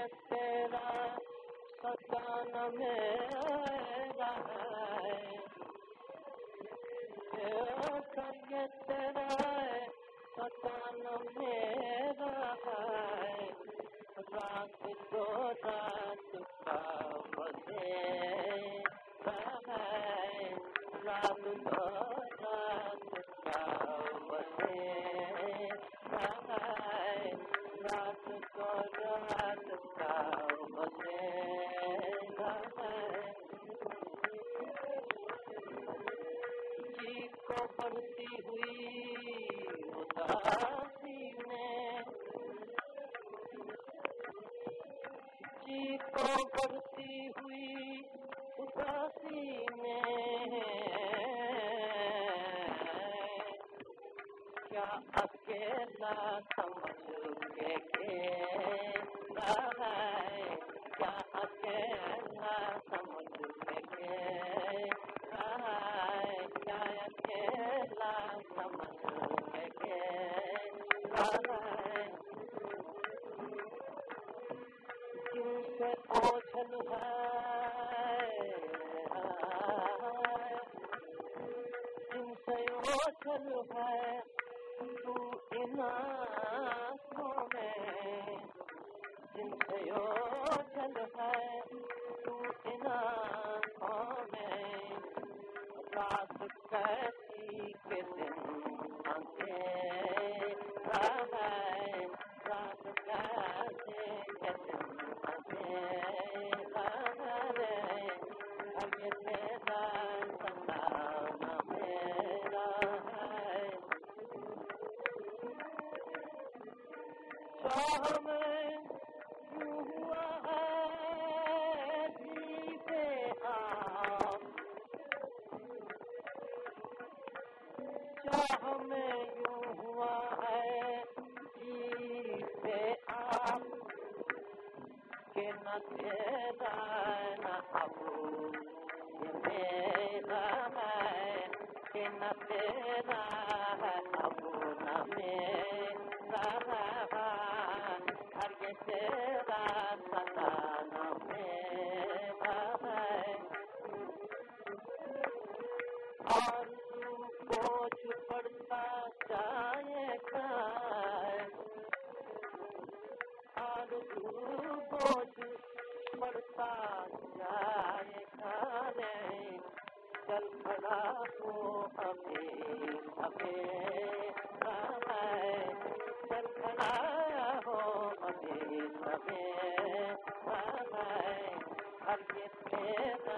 तेरा सतान मेरा है, कर तेरा सतान मेरा है, रात दो रात का बसेरा है, रात दो रात का बसेरा है, रात दो रात का बसेरा है। जी को बढ़ती हुई उदासी में, जी को बढ़ती हुई उदासी में, क्या अकेला समझ के खेला है, क्या अकेला समझ के खेला है, क्या अकेला समझ के खेला है। जिनसे ओझल है, जिनसे ओझल है तू इन आँखों में, जिनसे ओझल है तू इन आँखों में, रात कैसी के दिन अंधेरा है, रात कैसी के दिन अंधेरा है, अगे तेरा सताना मेरा है। चाह में यूं हुआ है जीते आप, चाह में यूं हुआ है जीते आप, के न तेरा न अब ये मेरा है, के न तेरा है अब न मेरा है, हर ये तेरा सताना मेरा है। और तू बोझ पड़ता जाएगा, और तू बोझ पड़ता जाएगा रे, चल खड़ा हो अभी अभी है, चल खड़ा हो अभी अभी है, हर ये तेरा